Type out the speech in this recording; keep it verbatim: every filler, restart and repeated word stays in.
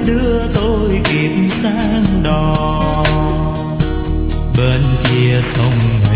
đưa tôi kịp sang đò bên kia sông.